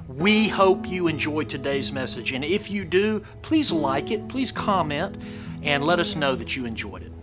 We hope you enjoyed today's message, and if you do, please like it, please comment, and let us know that you enjoyed it.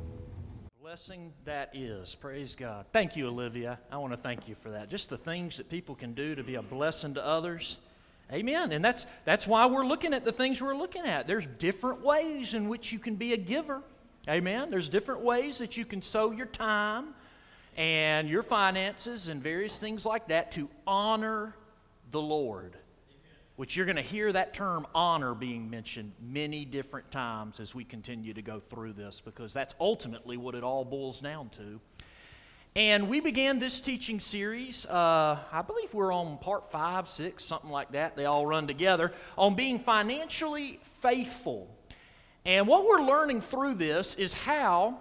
Blessing that is. Praise God. Thank you, Olivia. I want to thank you for that. Just the things that people can do to be a blessing to others. Amen. And that's why we're looking at the things we're looking at. There's different ways in which you can be a giver. Amen. There's different ways that you can sow your time and your finances and various things like that to honor the Lord, which you're going to hear that term honor being mentioned many different times as we continue to go through this, because that's ultimately what it all boils down to. And we began this teaching series, I believe we're on part 5, 6, something like that. They all run together, on being financially faithful. And what we're learning through this is how,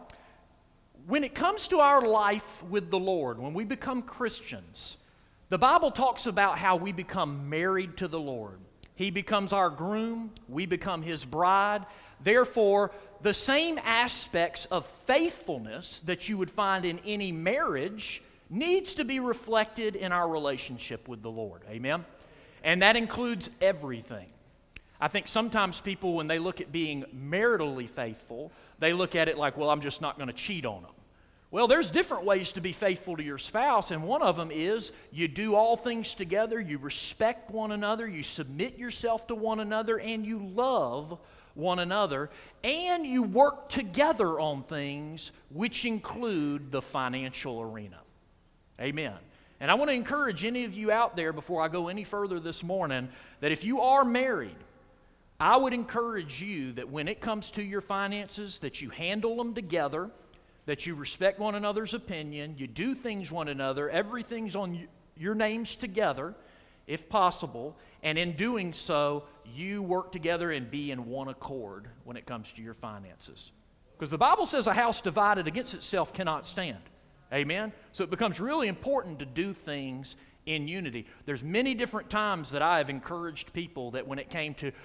when it comes to our life with the Lord, when we become Christians, the Bible talks about how we become married to the Lord. He becomes our groom, we become His bride. Therefore, the same aspects of faithfulness that you would find in any marriage needs to be reflected in our relationship with the Lord. Amen? And that includes everything. I think sometimes people, when they look at being maritally faithful, they look at it like, well, I'm just not going to cheat on them. Well, there's different ways to be faithful to your spouse, and one of them is you do all things together, you respect one another, you submit yourself to one another, and you love one another, and you work together on things which include the financial arena. Amen. And I want to encourage any of you out there, before I go any further this morning, that if you are married, I would encourage you that when it comes to your finances, that you handle them together, that you respect one another's opinion, you do things one another, everything's on your names together, if possible, and in doing so, you work together and be in one accord when it comes to your finances. Because the Bible says a house divided against itself cannot stand. Amen? So it becomes really important to do things in unity. There's many different times that I have encouraged people that when it came to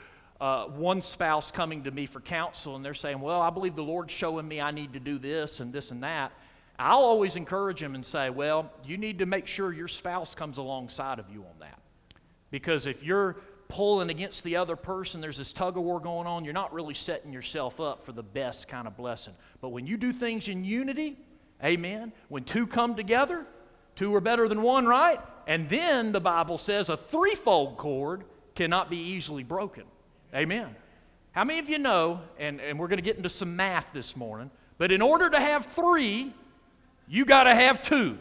one spouse coming to me for counsel and they're saying, well, I believe the Lord's showing me I need to do this and that. I'll always encourage them and say, well, you need to make sure your spouse comes alongside of you on that. Because if you're pulling against the other person, there's this tug of war going on, you're not really setting yourself up for the best kind of blessing. But when you do things in unity, amen, when two come together, two are better than one, right? And then the Bible says a threefold cord cannot be easily broken. Amen. How many of you know, and we're going to get into some math this morning, but in order to have 3, you got to have 2.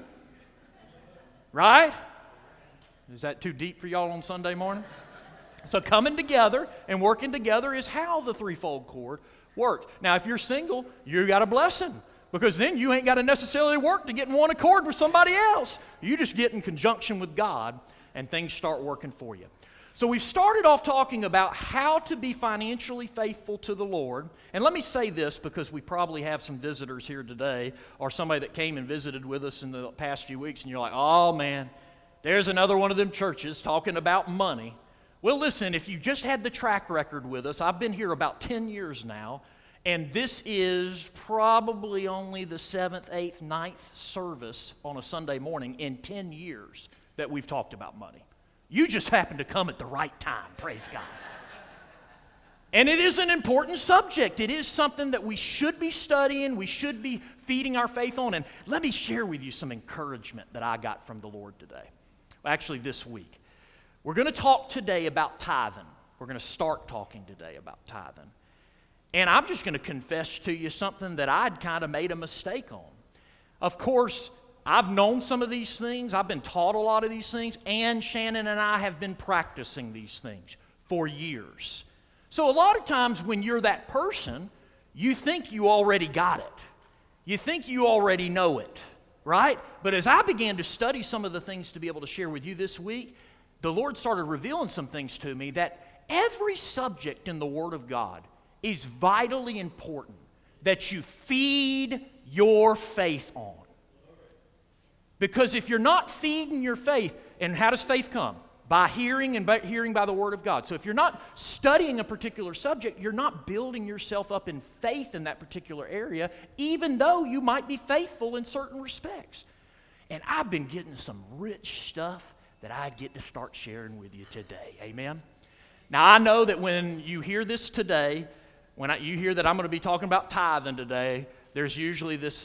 Right? Is that too deep for y'all on Sunday morning? So coming together and working together is how the threefold cord works. Now, if you're single, you got a blessing, because then you ain't got to necessarily work to get in one accord with somebody else. You just get in conjunction with God, and things start working for you. So we've started off talking about how to be financially faithful to the Lord. And let me say this, because we probably have some visitors here today, or somebody that came and visited with us in the past few weeks, and you're like, oh man, there's another one of them churches talking about money. Well, listen, if you just had the track record with us, I've been here about 10 years now, and this is probably only the 7th, 8th, 9th service on a Sunday morning in 10 years that we've talked about money. You just happen to come at the right time, praise God. And it is an important subject. It is something that we should be studying, we should be feeding our faith on. And let me share with you some encouragement that I got from the Lord today. Actually, this week. We're going to talk today about tithing. We're going to start talking today about tithing. And I'm just going to confess to you something that I'd kind of made a mistake on. Of course, I've known some of these things. I've been taught a lot of these things. And Shannon and I have been practicing these things for years. So a lot of times when you're that person, you think you already got it. You think you already know it, right? But as I began to study some of the things to be able to share with you this week, the Lord started revealing some things to me that every subject in the Word of God is vitally important that you feed your faith on. Because if you're not feeding your faith, and how does faith come? By hearing, and by hearing by the Word of God. So if you're not studying a particular subject, you're not building yourself up in faith in that particular area, even though you might be faithful in certain respects. And I've been getting some rich stuff that I get to start sharing with you today. Amen? Now, I know that when you hear this today, you hear that I'm going to be talking about tithing today, there's usually this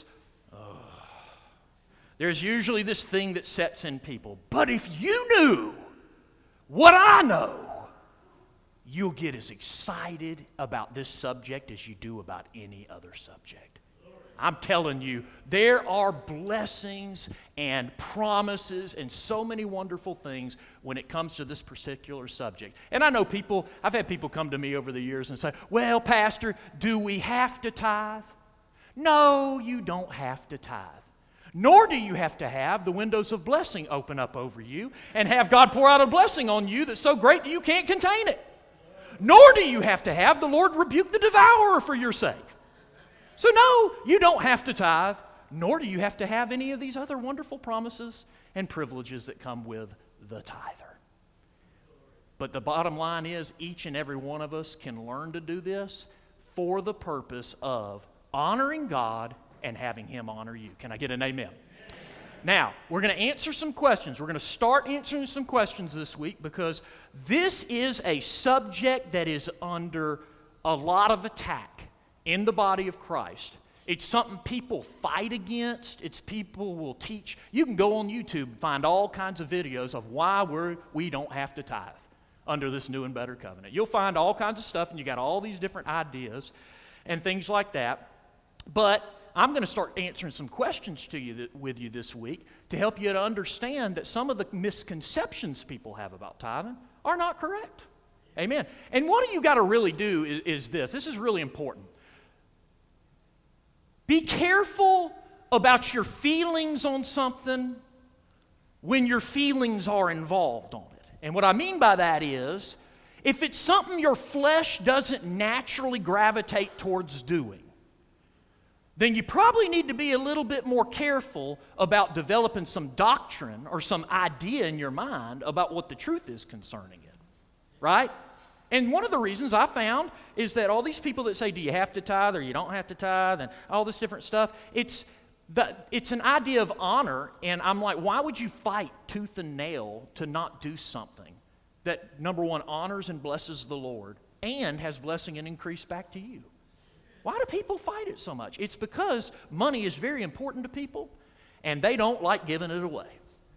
thing that sets in people. But if you knew what I know, you'll get as excited about this subject as you do about any other subject. I'm telling you, there are blessings and promises and so many wonderful things when it comes to this particular subject. And I know I've had people come to me over the years and say, well, Pastor, do we have to tithe? No, you don't have to tithe. Nor do you have to have the windows of blessing open up over you and have God pour out a blessing on you that's so great that you can't contain it. Nor do you have to have the Lord rebuke the devourer for your sake. So no, you don't have to tithe, nor do you have to have any of these other wonderful promises and privileges that come with the tither. But the bottom line is, each and every one of us can learn to do this for the purpose of honoring God and having Him honor you. Can I get an amen? Now, we're going to answer some questions. We're going to start answering some questions this week because this is a subject that is under a lot of attack in the body of Christ. It's something people fight against. It's people will teach. You can go on YouTube and find all kinds of videos of why we don't have to tithe under this new and better covenant. You'll find all kinds of stuff, and you got all these different ideas and things like that. But I'm going to start answering some questions with you this week to help you to understand that some of the misconceptions people have about tithing are not correct. Amen. And what you got to really do is this. This is really important. Be careful about your feelings on something when your feelings are involved on it. And what I mean by that is, if it's something your flesh doesn't naturally gravitate towards doing, then you probably need to be a little bit more careful about developing some doctrine or some idea in your mind about what the truth is concerning it. Right? And one of the reasons I found is that all these people that say, do you have to tithe or you don't have to tithe and all this different stuff, it's an idea of honor, and I'm like, why would you fight tooth and nail to not do something that, number one, honors and blesses the Lord and has blessing and increase back to you? Why do people fight it so much? It's because money is very important to people, and they don't like giving it away.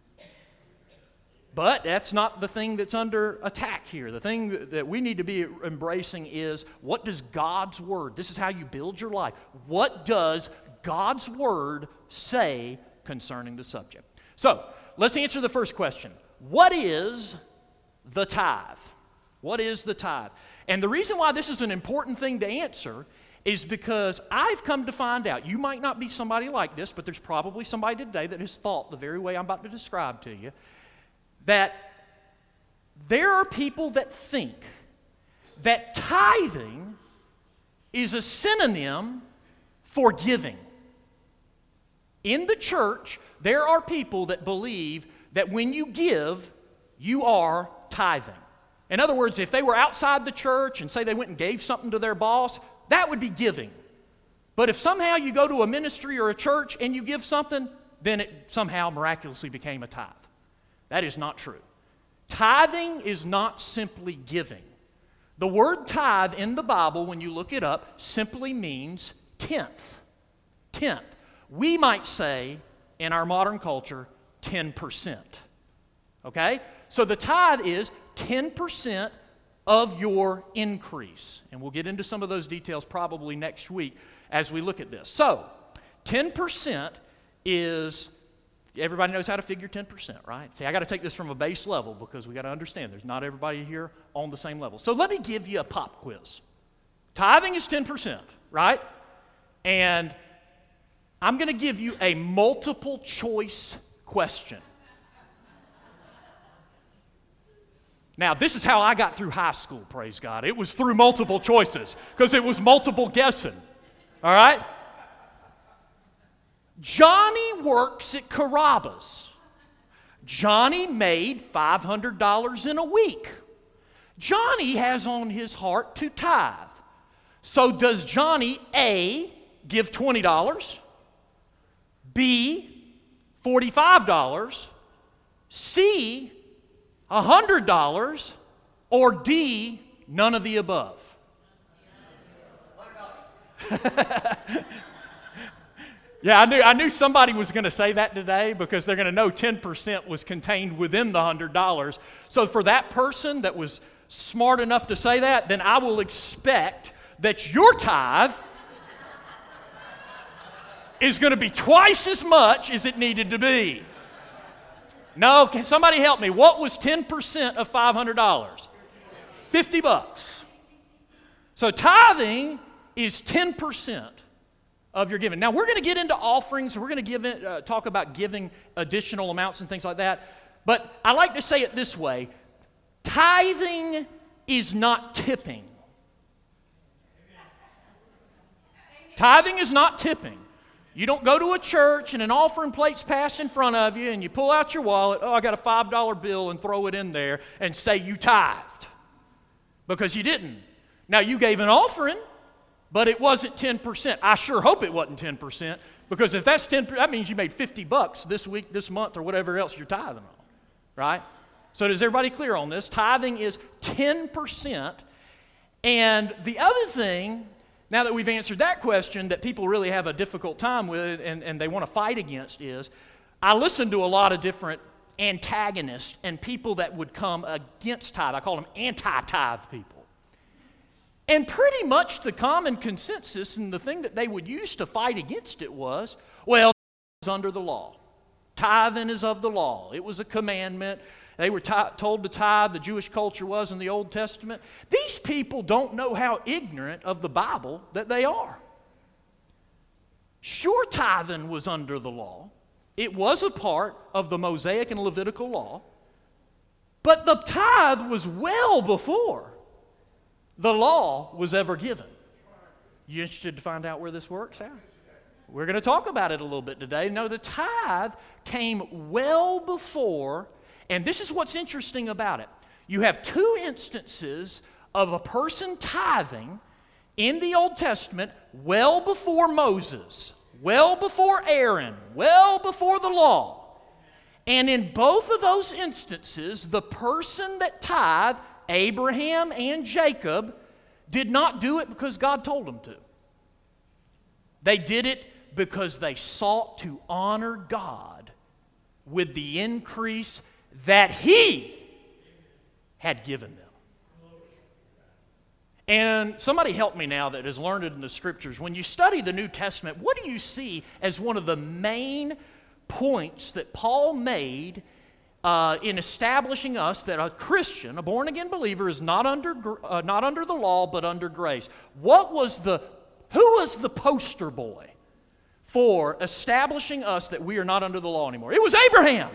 But that's not the thing that's under attack here. The thing that we need to be embracing is, what does God's Word, this is how you build your life, what does God's Word say concerning the subject? So, let's answer the first question. What is the tithe? What is the tithe? And the reason why this is an important thing to answer is because I've come to find out, you might not be somebody like this, but there's probably somebody today that has thought the very way I'm about to describe to you, that there are people that think that tithing is a synonym for giving. In the church, there are people that believe that when you give, you are tithing. In other words, if they were outside the church and say they went and gave something to their boss, that would be giving. But if somehow you go to a ministry or a church and you give something, then it somehow miraculously became a tithe. That is not true. Tithing is not simply giving. The word tithe in the Bible, when you look it up, simply means tenth. Tenth. We might say, in our modern culture, 10%. Okay? So the tithe is 10% of your increase. And we'll get into some of those details probably next week as we look at this. So, 10% is, everybody knows how to figure 10%, right? See, I got to take this from a base level because we got to understand there's not everybody here on the same level. So let me give you a pop quiz. Tithing is 10%, right? And I'm going to give you a multiple choice question. Now, this is how I got through high school, praise God. It was through multiple choices because it was multiple guessing. All right? Johnny works at Carrabba's. Johnny made $500 in a week. Johnny has on his heart to tithe. So does Johnny A, give $20, B, $45, C, $100, or D, none of the above? Yeah, I knew somebody was going to say that today because they're going to know 10% was contained within the $100. So for that person that was smart enough to say that, then I will expect that your tithe is going to be twice as much as it needed to be. No, can somebody help me? What was 10% of $500? $50. So tithing is 10% of your giving. Now, we're going to get into offerings. We're going to talk about giving additional amounts and things like that. But I like to say it this way. Tithing is not tipping. Tithing is not tipping. You don't go to a church and an offering plate's passed in front of you and you pull out your wallet, I got a $5 bill, and throw it in there and say you tithed. Because you didn't. Now, you gave an offering, but it wasn't 10%. I sure hope it wasn't 10%, because if that's 10%, that means you made $50 this week, this month, or whatever else you're tithing on, right? So is everybody clear on this? Tithing is 10%. And the other thing, now that we've answered that question that people really have a difficult time with and they want to fight against, is I listen to a lot of different antagonists and people that would come against tithe. I call them anti-tithe people. And pretty much the common consensus and the thing that they would use to fight against it was, well, it's under the law. Tithing is of the law. It was a commandment. They were told to tithe. The Jewish culture was in the Old Testament. These people don't know how ignorant of the Bible that they are. Sure, tithing was under the law. It was a part of the Mosaic and Levitical law. But the tithe was well before the law was ever given. You interested to find out where this works out? We're going to talk about it a little bit today. No, the tithe came well before, and this is what's interesting about it. You have two instances of a person tithing in the Old Testament well before Moses, well before Aaron, well before the law. And in both of those instances, the person that tithed, Abraham and Jacob, did not do it because God told them to. They did it because they sought to honor God with the increase that He had given them. And somebody help me now that has learned it in the Scriptures. When you study the New Testament, what do you see as one of the main points that Paul made in establishing us that a Christian, a born-again believer, is not under the law but under grace? Who was the poster boy for establishing us that we are not under the law anymore? It was Abraham.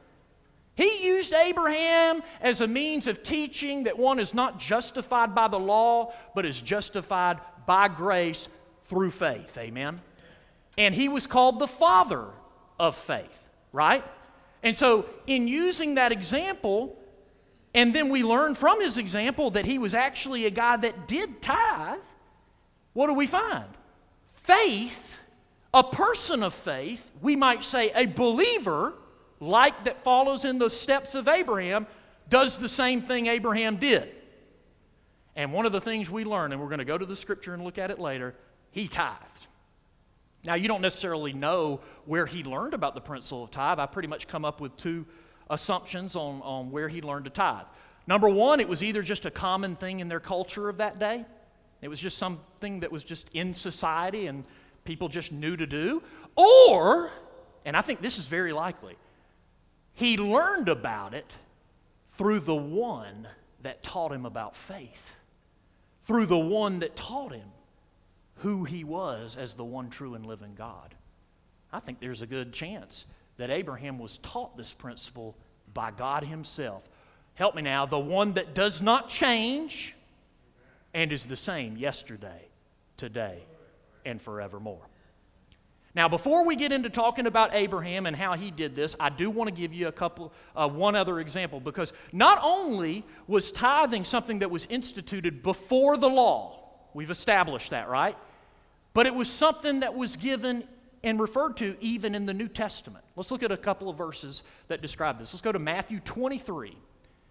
He used Abraham as a means of teaching that one is not justified by the law, but is justified by grace through faith. Amen? And he was called the father of faith, right? And so in using that example, and then we learn from his example that he was actually a guy that did tithe, what do we find? Faith, a person of faith, we might say a believer, like that follows in the steps of Abraham, does the same thing Abraham did. And one of the things we learn, and we're going to go to the Scripture and look at it later, he tithed. Now, you don't necessarily know where he learned about the principle of tithe. I pretty much come up with two assumptions on where he learned to tithe. Number one, it was either just a common thing in their culture of that day. It was just something that was just in society and people just knew to do. Or, and I think this is very likely, he learned about it through the one that taught him about faith, through the one that taught him who he was as the one true and living God. I think there's a good chance that Abraham was taught this principle by God himself. Help me now, the one that does not change and is the same yesterday, today, and forevermore. Now, before we get into talking about Abraham and how he did this, I do want to give you one other example, because not only was tithing something that was instituted before the law, we've established that, right? But it was something that was given and referred to even in the New Testament. Let's look at a couple of verses that describe this. Let's go to Matthew 23.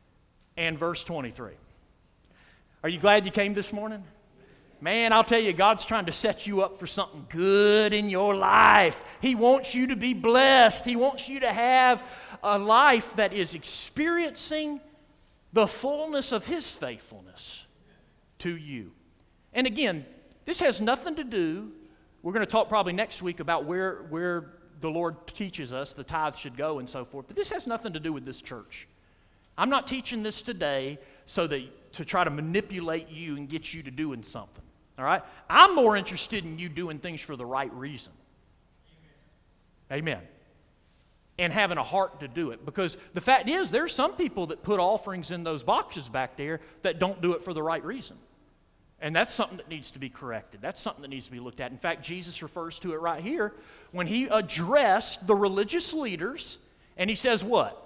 and verse 23. Are you glad you came this morning? Man, I'll tell you, God's trying to set you up for something good in your life. He wants you to be blessed. He wants you to have a life that is experiencing the fullness of His faithfulness to you. And again, this has nothing to do, we're going to talk probably next week about where the Lord teaches us the tithe should go and so forth, but this has nothing to do with this church. I'm not teaching this today to try to manipulate you and get you to doing something. All right? I'm more interested in you doing things for the right reason. Amen. And having a heart to do it. Because the fact is, there's some people that put offerings in those boxes back there that don't do it for the right reason. And that's something that needs to be corrected. That's something that needs to be looked at. In fact, Jesus refers to it right here when He addressed the religious leaders, and He says what?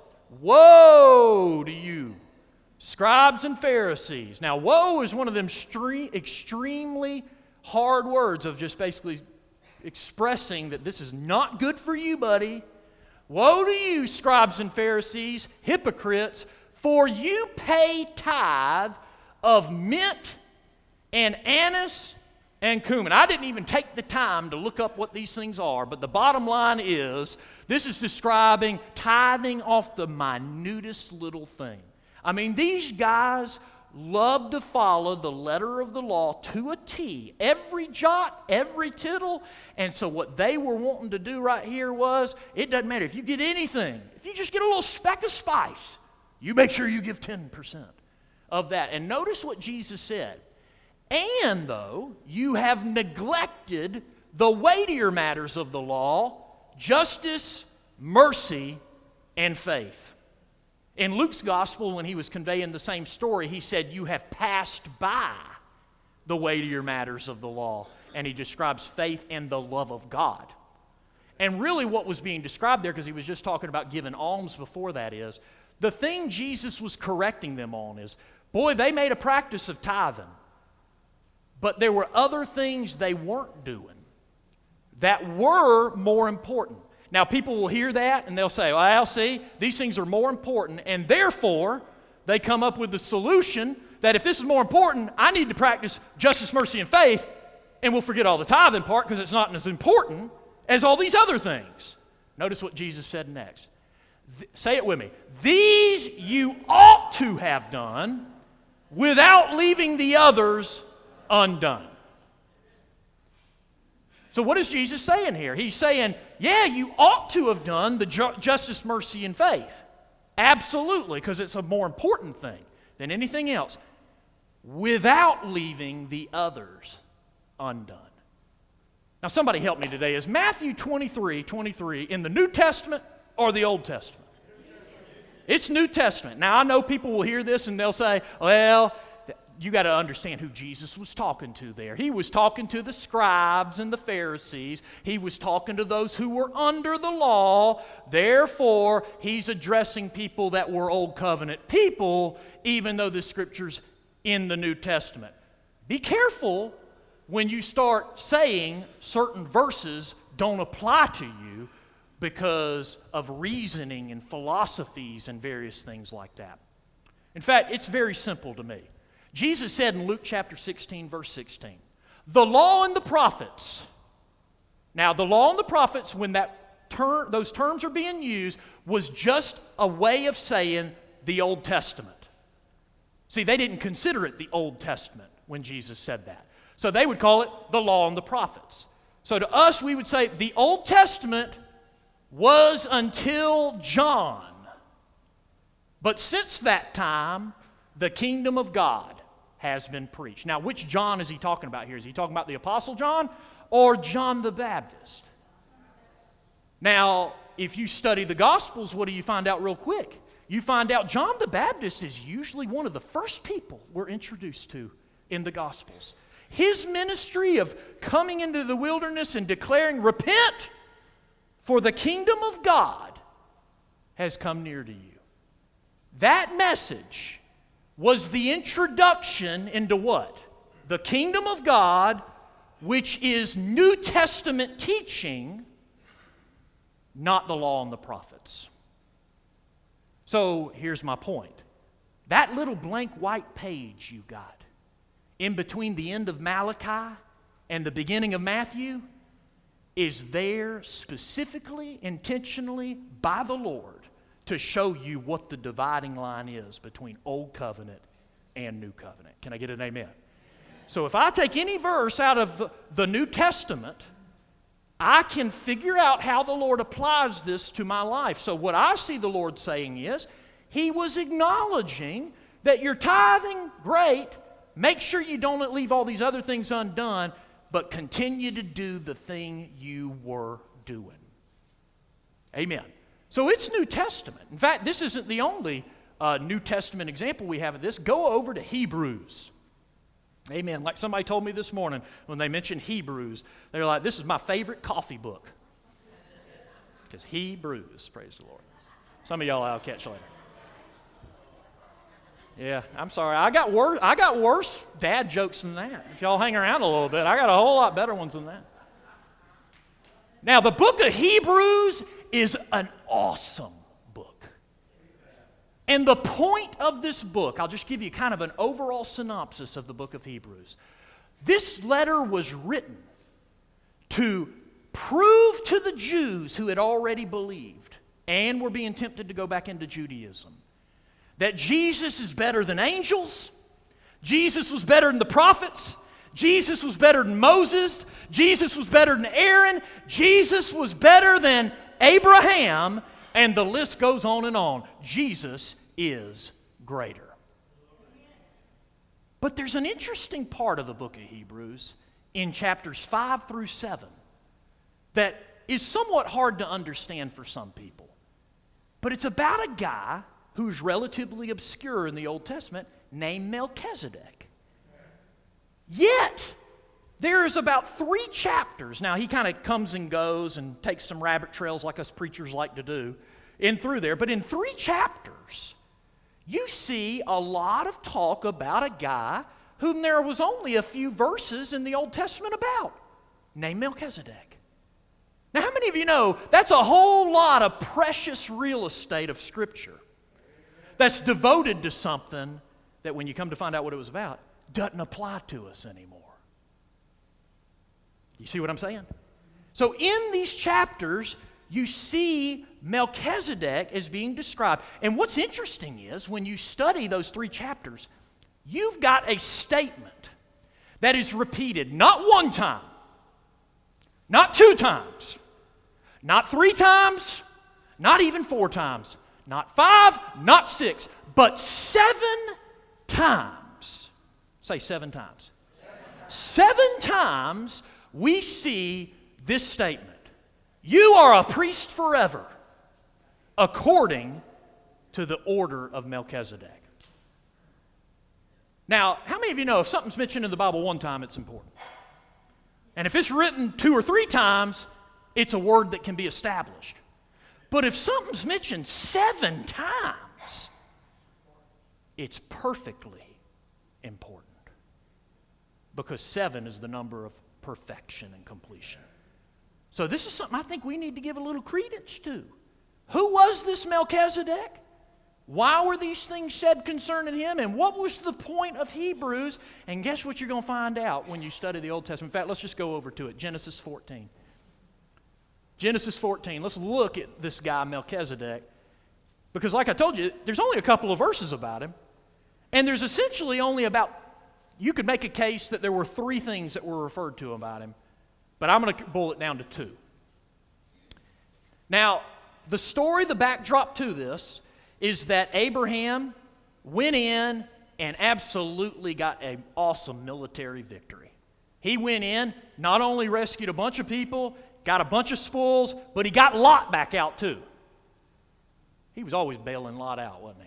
Woe to you, scribes and Pharisees. Now, woe is one of them extremely hard words of just basically expressing that this is not good for you, buddy. Woe to you, scribes and Pharisees, hypocrites, for you pay tithe of mint and anise and cumin. I didn't even take the time to look up what these things are, but the bottom line is, this is describing tithing off the minutest little thing. I mean, these guys love to follow the letter of the law to a T. Every jot, every tittle. And so what they were wanting to do right here was, it doesn't matter if you get anything. If you just get a little speck of spice, you make sure you give 10% of that. And notice what Jesus said. And though you have neglected the weightier matters of the law, justice, mercy, and faith. In Luke's gospel, when he was conveying the same story, he said, you have passed by the weightier matters of the law. And he describes faith and the love of God. And really what was being described there, because he was just talking about giving alms before that, is the thing Jesus was correcting them on is, boy, they made a practice of tithing. But there were other things they weren't doing that were more important. Now, people will hear that and they'll say, well, see, these things are more important, and therefore, they come up with the solution that if this is more important, I need to practice justice, mercy, and faith, and we'll forget all the tithing part because it's not as important as all these other things. Notice what Jesus said next. Say it with me. These you ought to have done without leaving the others undone. So what is Jesus saying here? He's saying, yeah, you ought to have done the justice, mercy, and faith. Absolutely, because it's a more important thing than anything else, without leaving the others undone. Now somebody help me today. Is Matthew 23 in the New Testament or the Old Testament? It's New Testament. Now I know people will hear this and they'll say, well, you got to understand who Jesus was talking to there. He was talking to the scribes and the Pharisees. He was talking to those who were under the law. Therefore, he's addressing people that were Old Covenant people, even though the Scripture's in the New Testament. Be careful when you start saying certain verses don't apply to you because of reasoning and philosophies and various things like that. In fact, it's very simple to me. Jesus said in Luke chapter 16, verse 16, the law and the prophets. Now, the law and the prophets, when those terms are being used, was just a way of saying the Old Testament. See, they didn't consider it the Old Testament when Jesus said that. So they would call it the law and the prophets. So to us, we would say the Old Testament was until John. But since that time, the kingdom of God has been preached. Now, which John is he talking about here? Is he talking about the Apostle John or John the Baptist? Now, if you study the Gospels, what do you find out real quick? You find out John the Baptist is usually one of the first people we're introduced to in the Gospels. His ministry of coming into the wilderness and declaring, repent, for the kingdom of God has come near to you. That message was the introduction into what? The kingdom of God, which is New Testament teaching, not the law and the prophets. So here's my point. That little blank white page you got in between the end of Malachi and the beginning of Matthew is there specifically, intentionally, by the Lord to show you what the dividing line is between Old Covenant and New Covenant. Can I get an amen? So if I take any verse out of the New Testament, I can figure out how the Lord applies this to my life. So what I see the Lord saying is, He was acknowledging that you're tithing, great. Make sure you don't leave all these other things undone, but continue to do the thing you were doing. Amen. So it's New Testament. In fact, this isn't the only New Testament example we have of this. Go over to Hebrews. Amen. Like somebody told me this morning when they mentioned Hebrews, they were like, this is my favorite coffee book. Because Hebrews, praise the Lord. Some of y'all I'll catch later. Yeah, I'm sorry. I got worse dad jokes than that. If y'all hang around a little bit, I got a whole lot better ones than that. Now, the book of Hebrews is an awesome book. And the point of this book, I'll just give you kind of an overall synopsis of the book of Hebrews. This letter was written to prove to the Jews who had already believed and were being tempted to go back into Judaism that Jesus is better than angels, Jesus was better than the prophets, Jesus was better than Moses, Jesus was better than Aaron, Jesus was better than Abraham, and the list goes on and on. Jesus is greater. But there's an interesting part of the book of Hebrews in chapters 5 through 7 that is somewhat hard to understand for some people. But it's about a guy who's relatively obscure in the Old Testament named Melchizedek. Yet, there's about 3 chapters. Now, he kind of comes and goes and takes some rabbit trails like us preachers like to do in through there. But in 3 chapters, you see a lot of talk about a guy whom there was only a few verses in the Old Testament about, named Melchizedek. Now, how many of you know that's a whole lot of precious real estate of Scripture that's devoted to something that when you come to find out what it was about, doesn't apply to us anymore. You see what I'm saying? So in these chapters, you see Melchizedek as being described. And what's interesting is when you study those 3 chapters, you've got a statement that is repeated not 1 time, not 2 times, not 3 times, not even 4 times, not 5, not 6, but 7 times. Say 7 times. 7 times we see this statement. You are a priest forever, according to the order of Melchizedek. Now, how many of you know if something's mentioned in the Bible 1 time, it's important? And if it's written 2 or 3 times, it's a word that can be established. But if something's mentioned 7 times, it's perfectly important. Because 7 is the number of perfection and completion. So this is something I think we need to give a little credence to. Who was this Melchizedek? Why were these things said concerning him? And what was the point of Hebrews? And guess what you're going to find out when you study the Old Testament? In fact, let's just go over to it. Genesis 14. Genesis 14. Let's look at this guy, Melchizedek. Because like I told you, there's only a couple of verses about him. And there's essentially only about, you could make a case that there were 3 things that were referred to about him. But I'm going to boil it down to 2. Now, the story, the backdrop to this, is that Abraham went in and absolutely got an awesome military victory. He went in, not only rescued a bunch of people, got a bunch of spoils, but he got Lot back out too. He was always bailing Lot out, wasn't he?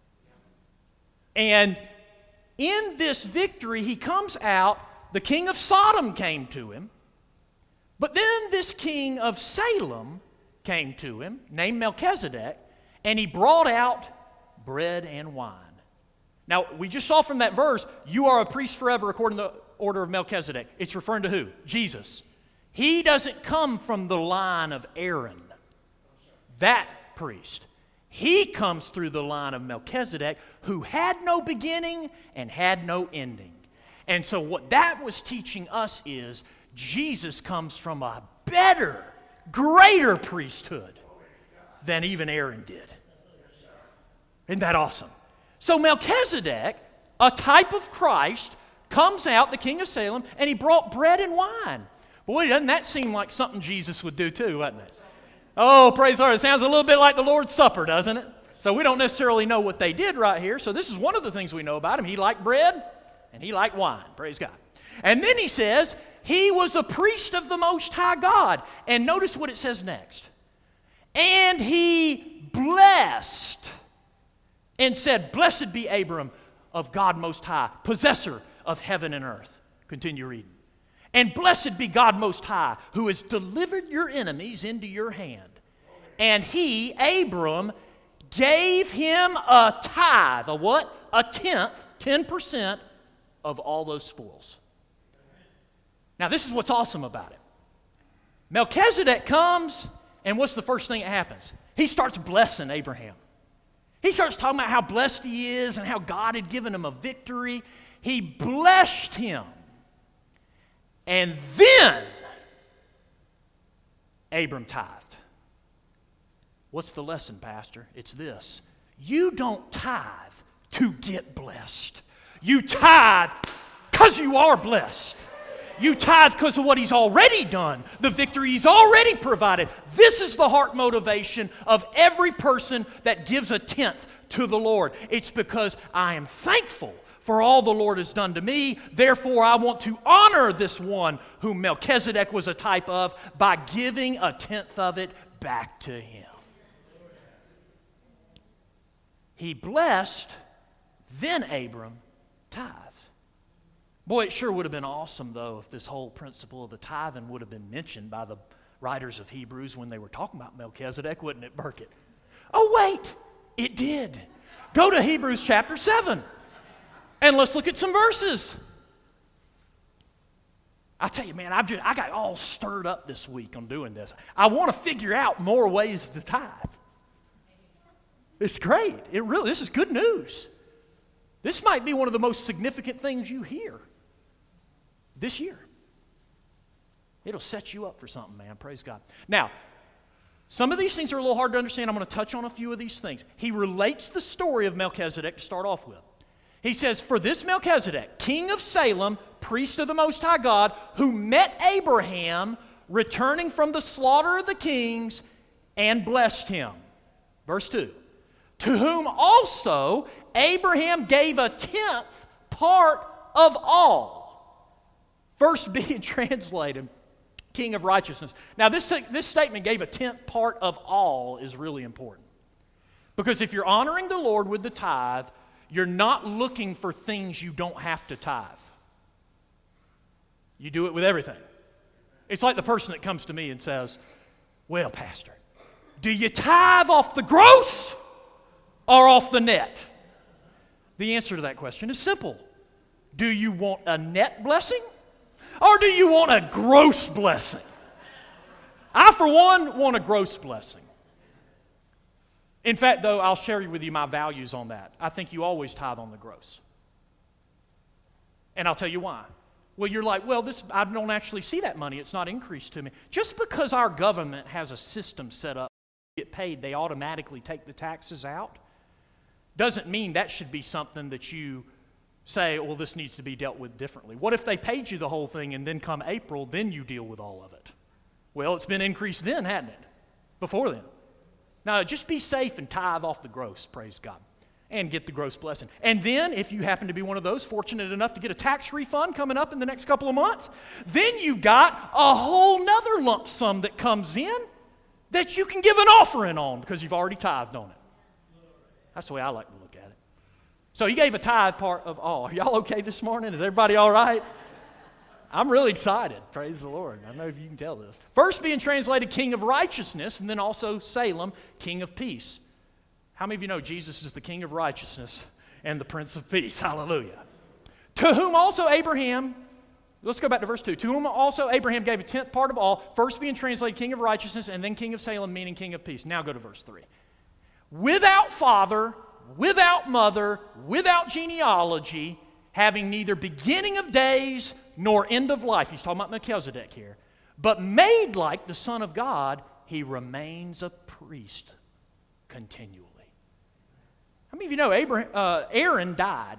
And in this victory, he comes out, the king of Sodom came to him, but then this king of Salem came to him, named Melchizedek, and he brought out bread and wine. Now, we just saw from that verse, you are a priest forever according to the order of Melchizedek. It's referring to who? Jesus. He doesn't come from the line of Aaron, that priest. He comes through the line of Melchizedek, who had no beginning and had no ending. And so what that was teaching us is Jesus comes from a better, greater priesthood than even Aaron did. Isn't that awesome? So Melchizedek, a type of Christ, comes out, the king of Salem, and he brought bread and wine. Boy, doesn't that seem like something Jesus would do too, doesn't it? Oh, praise the Lord. It sounds a little bit like the Lord's Supper, doesn't it? So we don't necessarily know what they did right here. So this is one of the things we know about him. He liked bread and he liked wine. Praise God. And then he says he was a priest of the Most High God. And notice what it says next. And he blessed and said, "Blessed be Abram of God Most High, possessor of heaven and earth." Continue reading. "And blessed be God Most High, who has delivered your enemies into your hand. And he, Abram, gave him a tithe." A what? A tenth, 10% of all those spoils. Now this is what's awesome about it. Melchizedek comes, and what's the first thing that happens? He starts blessing Abraham. He starts talking about how blessed he is and how God had given him a victory. He blessed him. And then Abram tithed. What's the lesson, Pastor? It's this. You don't tithe to get blessed. You tithe because you are blessed. You tithe because of what he's already done, the victory he's already provided. This is the heart motivation of every person that gives a tenth to the Lord. It's because I am thankful for all the Lord has done to me. Therefore, I want to honor this one whom Melchizedek was a type of by giving a tenth of it back to him. He blessed, then Abram tithed. Boy, it sure would have been awesome, though, if this whole principle of the tithing would have been mentioned by the writers of Hebrews when they were talking about Melchizedek, wouldn't it, Burkett? Oh, wait, it did. Go to Hebrews chapter 7. And let's look at some verses. I tell you, man, I got all stirred up this week on doing this. I want to figure out more ways to tithe. It's great. This is good news. This might be one of the most significant things you hear this year. It'll set you up for something, man. Praise God. Now, some of these things are a little hard to understand. I'm going to touch on a few of these things. He relates the story of Melchizedek to start off with. He says, "For this Melchizedek, king of Salem, priest of the Most High God, who met Abraham returning from the slaughter of the kings and blessed him." Verse 2. "To whom also Abraham gave a tenth part of all." First being translated, king of righteousness. Now this statement, "gave a tenth part of all," is really important. Because if you're honoring the Lord with the tithe, you're not looking for things you don't have to tithe. You do it with everything. It's like the person that comes to me and says, "Well, Pastor, do you tithe off the gross or off the net?" The answer to that question is simple. Do you want a net blessing or do you want a gross blessing? I, for one, want a gross blessing. In fact, though, I'll share with you my values on that. I think you always tithe on the gross. And I'll tell you why. Well, you're like, "Well, I don't actually see that money. It's not increased to me." Just because our government has a system set up to get paid, they automatically take the taxes out, doesn't mean that should be something that you say, "Well, this needs to be dealt with differently." What if they paid you the whole thing and then come April, then you deal with all of it? Well, it's been increased then, hadn't it? Before then. Now, just be safe and tithe off the gross, praise God, and get the gross blessing. And then, if you happen to be one of those fortunate enough to get a tax refund coming up in the next couple of months, then you've got a whole nother lump sum that comes in that you can give an offering on because you've already tithed on it. That's the way I like to look at it. So he gave a tithe part of all. Are y'all okay this morning? Is everybody all right? I'm really excited. Praise the Lord. I don't know if you can tell this. First being translated king of righteousness, and then also Salem, king of peace. How many of you know Jesus is the king of righteousness and the prince of peace? Hallelujah. To whom also Abraham, let's go back to verse 2. To whom also Abraham gave a tenth part of all, first being translated king of righteousness, and then king of Salem, meaning king of peace. Now go to verse 3. without father, without mother, without genealogy, having neither beginning of days nor end of life. He's talking about Melchizedek here. But made like the Son of God, he remains a priest continually. How many of you know Aaron died?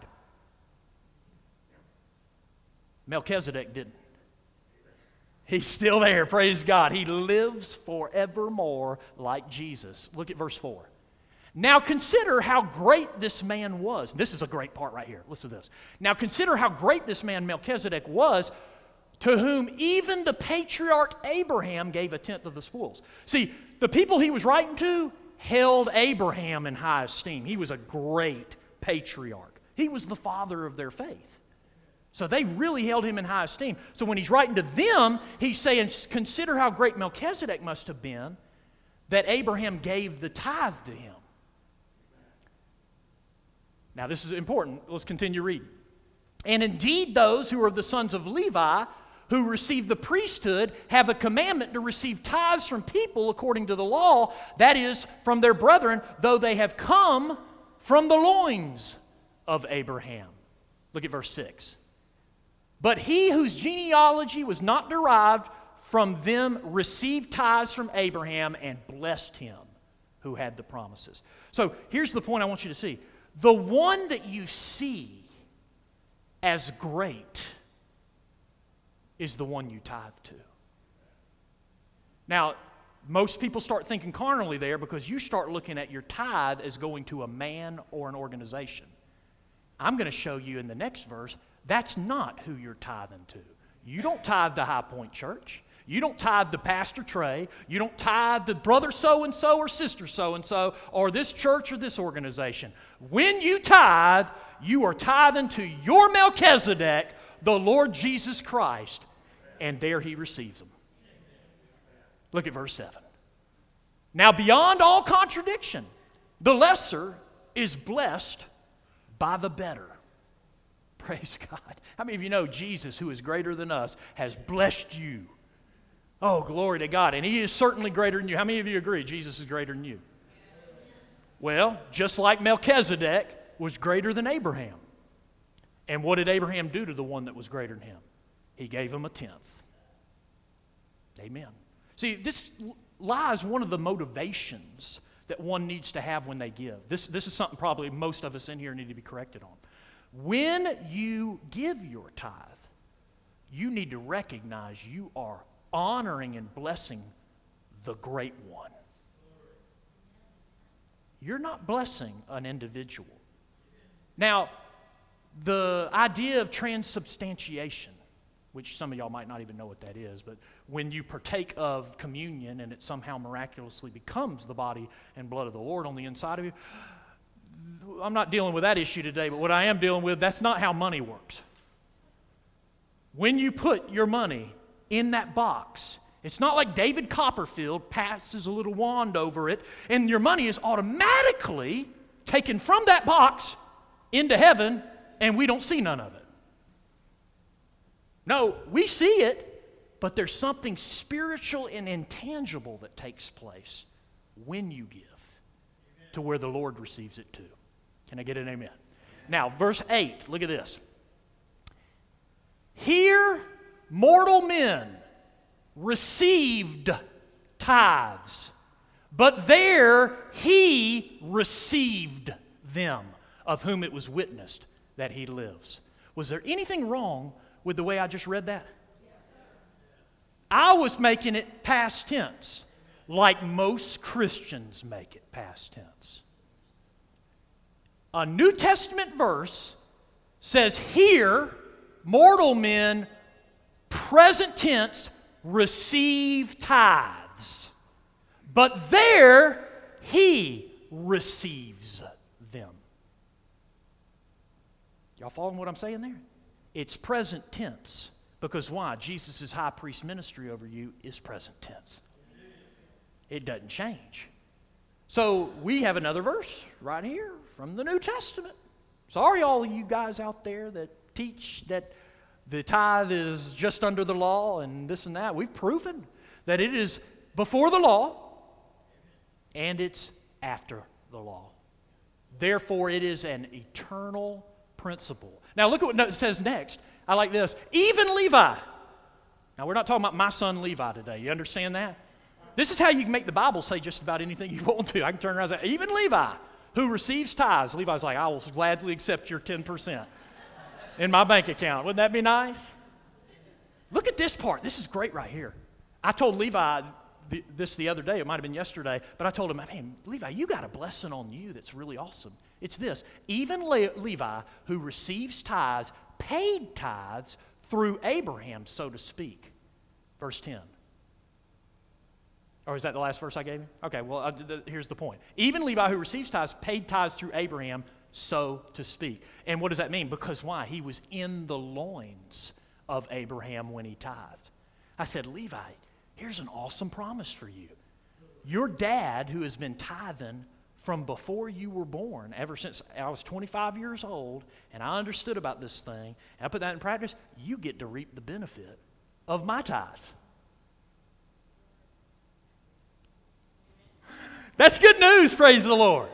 Melchizedek didn't. He's still there, praise God. He lives forevermore like Jesus. Look at verse 4. Now consider how great this man was. This is a great part right here. Listen to this. Now consider how great this man Melchizedek was, to whom even the patriarch Abraham gave a tenth of the spoils. See, the people he was writing to held Abraham in high esteem. He was a great patriarch. He was the father of their faith. So they really held him in high esteem. So when he's writing to them, he's saying, consider how great Melchizedek must have been that Abraham gave the tithe to him. Now this is important. Let's continue reading. And indeed those who are the sons of Levi, who receive the priesthood, have a commandment to receive tithes from people according to the law, that is, from their brethren, though they have come from the loins of Abraham. Look at verse 6. But he whose genealogy was not derived from them received tithes from Abraham and blessed him who had the promises. So here's the point I want you to see. The one that you see as great is the one you tithe to. Now, most people start thinking carnally there because you start looking at your tithe as going to a man or an organization. I'm going to show you in the next verse, that's not who you're tithing to. You don't tithe to High Point Church. You don't tithe to Pastor Trey. You don't tithe to brother so-and-so or sister so-and-so or this church or this organization. When you tithe, you are tithing to your Melchizedek, the Lord Jesus Christ, and there he receives them. Look at verse 7. Now beyond all contradiction, the lesser is blessed by the better. Praise God. How many of you know Jesus, who is greater than us, has blessed you? Oh, glory to God. And he is certainly greater than you. How many of you agree Jesus is greater than you? Well, just like Melchizedek was greater than Abraham. And what did Abraham do to the one that was greater than him? He gave him a tenth. Amen. See, this lies one of the motivations that one needs to have when they give. This is something probably most of us in here need to be corrected on. When you give your tithe, you need to recognize you are honoring and blessing the great one. You're not blessing an individual. Now, the idea of transubstantiation, which some of y'all might not even know what that is, but when you partake of communion and it somehow miraculously becomes the body and blood of the Lord on the inside of you, I'm not dealing with that issue today, but what I am dealing with, that's not how money works. When you put your money in that box, it's not like David Copperfield passes a little wand over it and your money is automatically taken from that box into heaven and we don't see none of it. No, we see it, but there's something spiritual and intangible that takes place when you give to where the Lord receives it too. Can I get an amen? Now, verse 8, look at this. Here mortal men received tithes, but there he received them, of whom it was witnessed that he lives. Was there anything wrong with the way I just read that? I was making it past tense, like most Christians make it past tense. A New Testament verse says, here, mortal men, present tense, receive tithes. But there, he receives them. Y'all following what I'm saying there? It's present tense. Because why? Jesus' high priest ministry over you is present tense. It doesn't change. So we have another verse right here from the New Testament. Sorry, all of you guys out there that teach that the tithe is just under the law and this and that. We've proven that it is before the law and it's after the law. Therefore, it is an eternal principle. Now, look at what it says next. I like this. Even Levi. Now, we're not talking about my son Levi today. You understand that? This is how you can make the Bible say just about anything you want to. I can turn around and say, even Levi, who receives tithes. Levi's like, I will gladly accept your 10% in my bank account. Wouldn't that be nice? Look at this part. This is great right here. I told Levi this the other day. It might have been yesterday. But I told him, man, Levi, you got a blessing on you that's really awesome. It's this. Even Levi, who receives tithes, paid tithes through Abraham, so to speak. Verse 10. Or is that the last verse I gave you? Okay, well, here's the point. Even Levi, who receives tithes, paid tithes through Abraham, so to speak. And what does that mean? Because why? He was in the loins of Abraham when he tithed. I said, Levi, here's an awesome promise for you. Your dad, who has been tithing from before you were born, ever since I was 25 years old, and I understood about this thing, and I put that in practice, you get to reap the benefit of my tithes. That's good news, praise the Lord.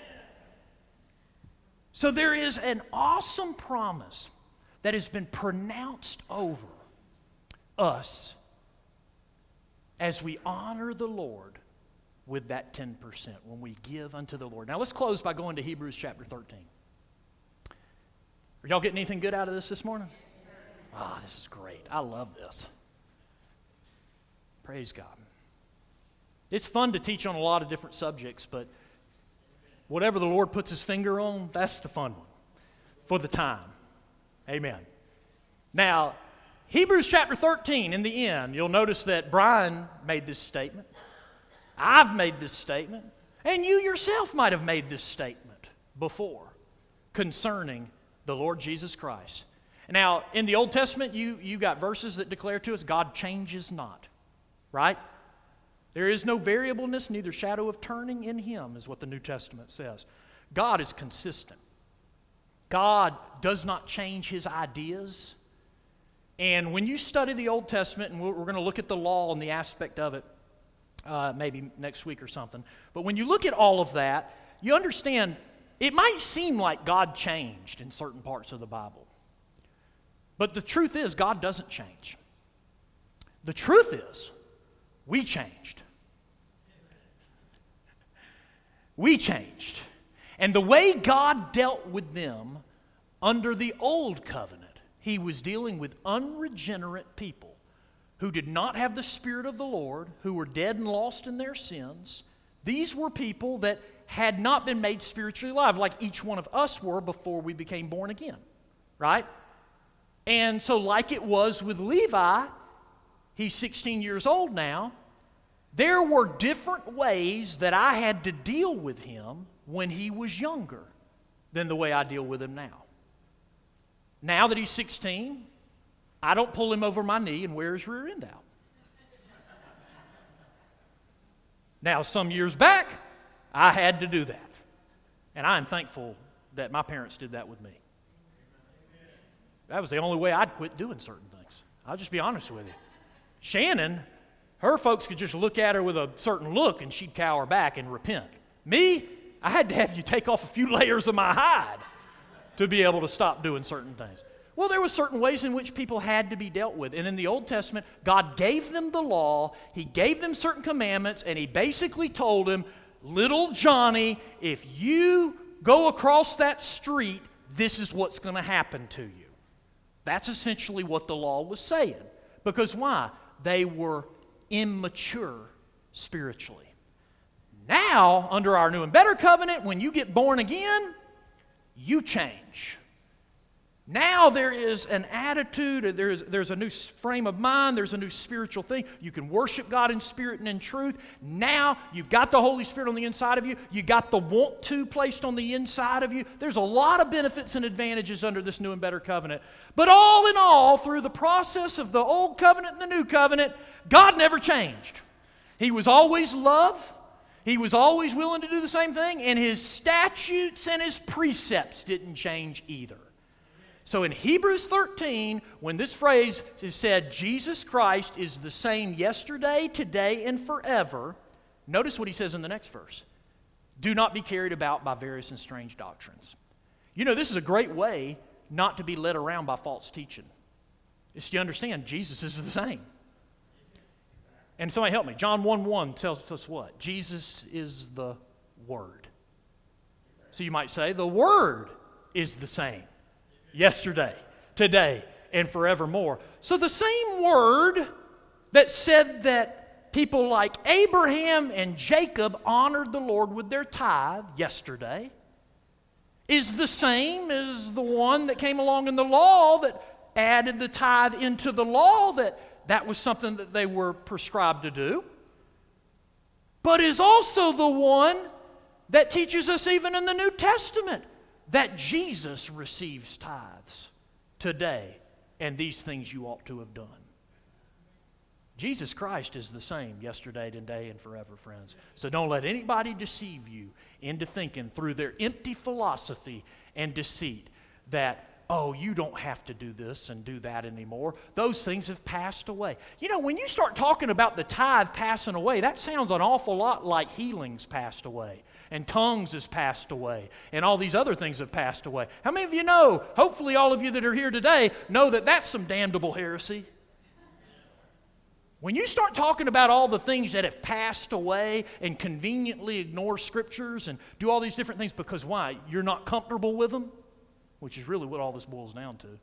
So there is an awesome promise that has been pronounced over us as we honor the Lord with that 10% when we give unto the Lord. Now let's close by going to Hebrews chapter 13. Are y'all getting anything good out of this morning? Ah, this is great. I love this. Praise God. It's fun to teach on a lot of different subjects, but whatever the Lord puts his finger on, that's the fun one for the time. Amen. Now, Hebrews chapter 13, in the end, you'll notice that Brian made this statement. I've made this statement. And you yourself might have made this statement before concerning the Lord Jesus Christ. Now, in the Old Testament, you got verses that declare to us God changes not, right? There is no variableness, neither shadow of turning in him, is what the New Testament says. God is consistent. God does not change his ideas. And when you study the Old Testament, and we're going to look at the law and the aspect of it maybe next week or something, but when you look at all of that, you understand it might seem like God changed in certain parts of the Bible. But the truth is, God doesn't change. The truth is, we changed. We changed. And the way God dealt with them under the old covenant, he was dealing with unregenerate people who did not have the Spirit of the Lord, who were dead and lost in their sins. These were people that had not been made spiritually alive, like each one of us were before we became born again, right? And so like it was with Levi, he's 16 years old now, there were different ways that I had to deal with him when he was younger than the way I deal with him now. Now that he's 16, I don't pull him over my knee and wear his rear end out. Now, some years back, I had to do that. And I'm thankful that my parents did that with me. That was the only way I'd quit doing certain things. I'll just be honest with you. Shannon, her folks could just look at her with a certain look and she'd cower back and repent. Me, I had to have you take off a few layers of my hide to be able to stop doing certain things. Well, there were certain ways in which people had to be dealt with. And in the Old Testament, God gave them the law, he gave them certain commandments, and he basically told them, little Johnny, if you go across that street, this is what's going to happen to you. That's essentially what the law was saying. Because why? They were immature spiritually. Now, under our new and better covenant, when you get born again, you change. Now there is an attitude, there's a new frame of mind, there's a new spiritual thing. You can worship God in spirit and in truth. Now you've got the Holy Spirit on the inside of you. You got the want to placed on the inside of you. There's a lot of benefits and advantages under this new and better covenant. But all in all, through the process of the old covenant and the new covenant, God never changed. He was always love. He was always willing to do the same thing, and his statutes and his precepts didn't change either. So in Hebrews 13, when this phrase is said, Jesus Christ is the same yesterday, today, and forever, notice what he says in the next verse. Do not be carried about by various and strange doctrines. You know, this is a great way not to be led around by false teaching. Is you understand, Jesus is the same. And somebody help me. John 1:1 tells us what? Jesus is the Word. So you might say, the Word is the same. Yesterday, today, and forevermore. So the same Word that said that people like Abraham and Jacob honored the Lord with their tithe yesterday is the same as the one that came along in the law that added the tithe into the law, that was something that they were prescribed to do, but is also the one that teaches us even in the New Testament that Jesus receives tithes today, and these things you ought to have done. Jesus Christ is the same yesterday, today, and forever, friends. So don't let anybody deceive you into thinking through their empty philosophy and deceit that, oh, you don't have to do this and do that anymore. Those things have passed away. You know, when you start talking about the tithe passing away, that sounds an awful lot like healing's passed away, and tongues has passed away, and all these other things have passed away. How many of you know, hopefully all of you that are here today, know that that's some damnable heresy? When you start talking about all the things that have passed away and conveniently ignore scriptures and do all these different things because why? You're not comfortable with them? Which is really what all this boils down to.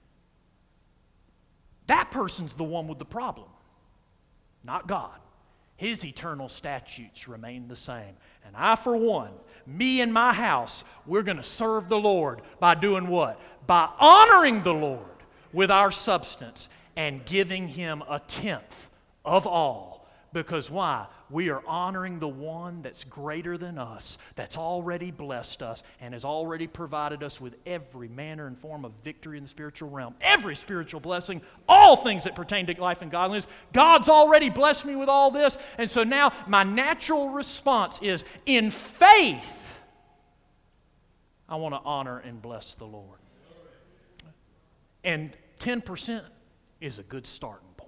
That person's the one with the problem, not God. His eternal statutes remain the same. And I, for one, me and my house, we're going to serve the Lord by doing what? By honoring the Lord with our substance and giving Him a tenth of all. Because why? We are honoring the one that's greater than us, that's already blessed us, and has already provided us with every manner and form of victory in the spiritual realm. Every spiritual blessing, all things that pertain to life and godliness. God's already blessed me with all this, and so now my natural response is, in faith, I want to honor and bless the Lord. And 10% is a good starting point.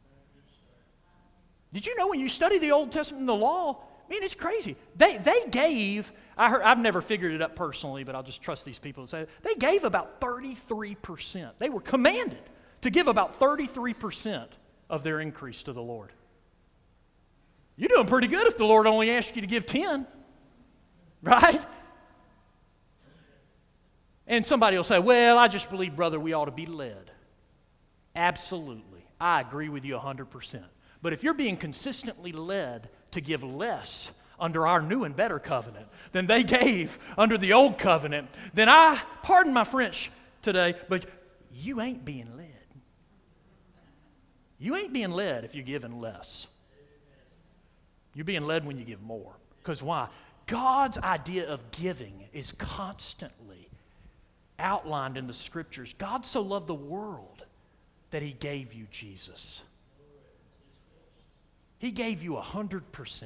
Did you know when you study the Old Testament and the law, man, it's crazy. They gave, I've never figured it up personally, but I'll just trust these people to say it. They gave about 33%. They were commanded to give about 33% of their increase to the Lord. You're doing pretty good if the Lord only asked you to give 10, right? And somebody will say, well, I just believe, brother, we ought to be led. Absolutely. I agree with you 100%. But if you're being consistently led to give less under our new and better covenant than they gave under the old covenant, then pardon my French today, but you ain't being led. You ain't being led if you're giving less. You're being led when you give more. Because why? God's idea of giving is constantly outlined in the Scriptures. God so loved the world that He gave you Jesus. He gave you 100%.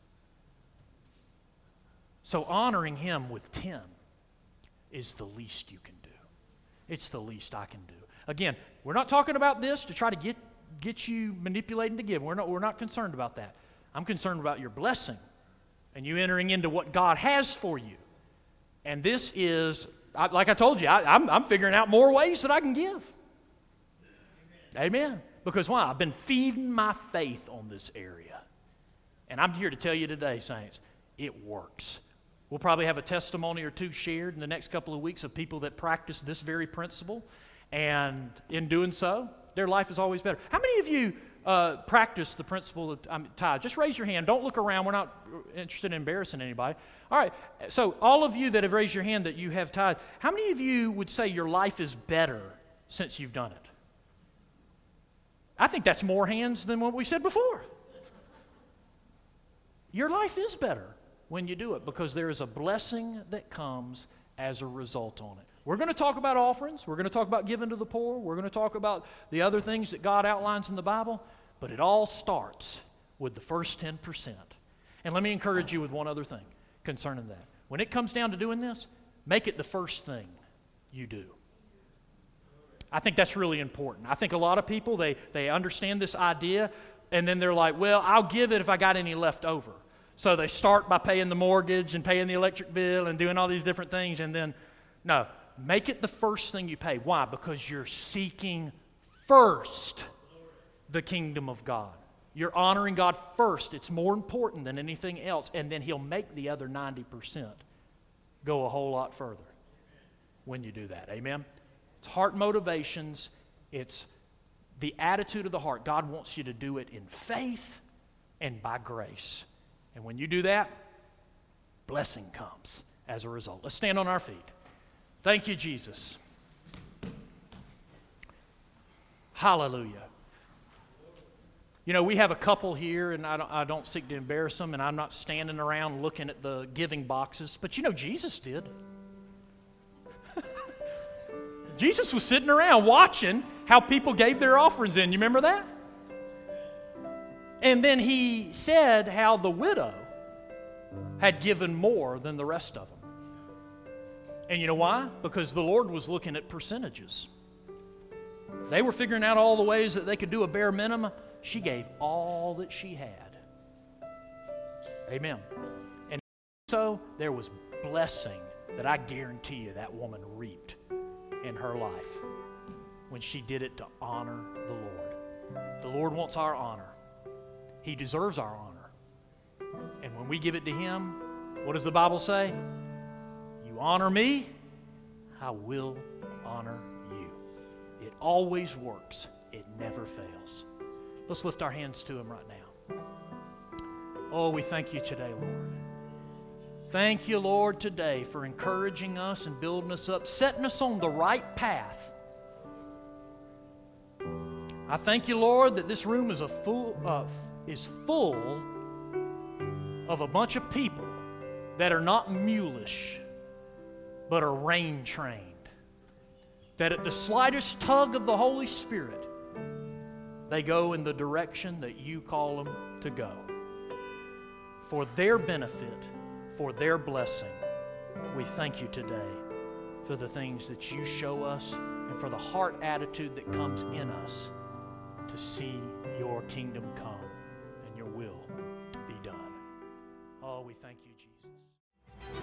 So honoring Him with 10 is the least you can do. It's the least I can do. Again, we're not talking about this to try to get you manipulating to give. We're not concerned about that. I'm concerned about your blessing and you entering into what God has for you. And this is, like I told you, I'm figuring out more ways that I can give. Amen. Because why? I've been feeding my faith on this area. And I'm here to tell you today, saints, it works. We'll probably have a testimony or two shared in the next couple of weeks of people that practice this very principle. And in doing so, their life is always better. How many of you practice the principle of tithe? Just raise your hand. Don't look around. We're not interested in embarrassing anybody. All right. So all of you that have raised your hand that you have tithe, how many of you would say your life is better since you've done it? I think that's more hands than what we said before. Your life is better when you do it because there is a blessing that comes as a result on it. We're going to talk about offerings. We're going to talk about giving to the poor. We're going to talk about the other things that God outlines in the Bible. But it all starts with the first 10%. And let me encourage you with one other thing concerning that. When it comes down to doing this, make it the first thing you do. I think that's really important. I think a lot of people, they understand this idea, and then they're like, well, I'll give it if I got any left over. So they start by paying the mortgage and paying the electric bill and doing all these different things, and then, no, make it the first thing you pay. Why? Because you're seeking first the kingdom of God. You're honoring God first. It's more important than anything else, and then He'll make the other 90% go a whole lot further when you do that. Amen? It's heart motivations. It's the attitude of the heart. God wants you to do it in faith and by grace. And when you do that, blessing comes as a result. Let's stand on our feet. Thank you, Jesus. Hallelujah. You know, we have a couple here, and I don't seek to embarrass them, and I'm not standing around looking at the giving boxes, but you know, Jesus did. Jesus was sitting around watching how people gave their offerings in. You remember that? And then He said how the widow had given more than the rest of them. And you know why? Because the Lord was looking at percentages. They were figuring out all the ways that they could do a bare minimum. She gave all that she had. Amen. And so there was blessing that I guarantee you that woman reaped in her life when she did it to honor the Lord. The Lord wants our honor. He deserves our honor. And when we give it to Him, what does the Bible say? You honor me, I will honor you. It always works. It never fails. Let's lift our hands to Him right now. Oh, we thank You today, Lord. Thank You, Lord, today for encouraging us and building us up, setting us on the right path. I thank You, Lord, that this room is full of a bunch of people that are not mulish, but are rein-trained. That at the slightest tug of the Holy Spirit, they go in the direction that You call them to go. For their benefit, for their blessing, we thank You today for the things that You show us and for the heart attitude that comes in us to see Your kingdom come and Your will be done. Oh, we thank You, Jesus.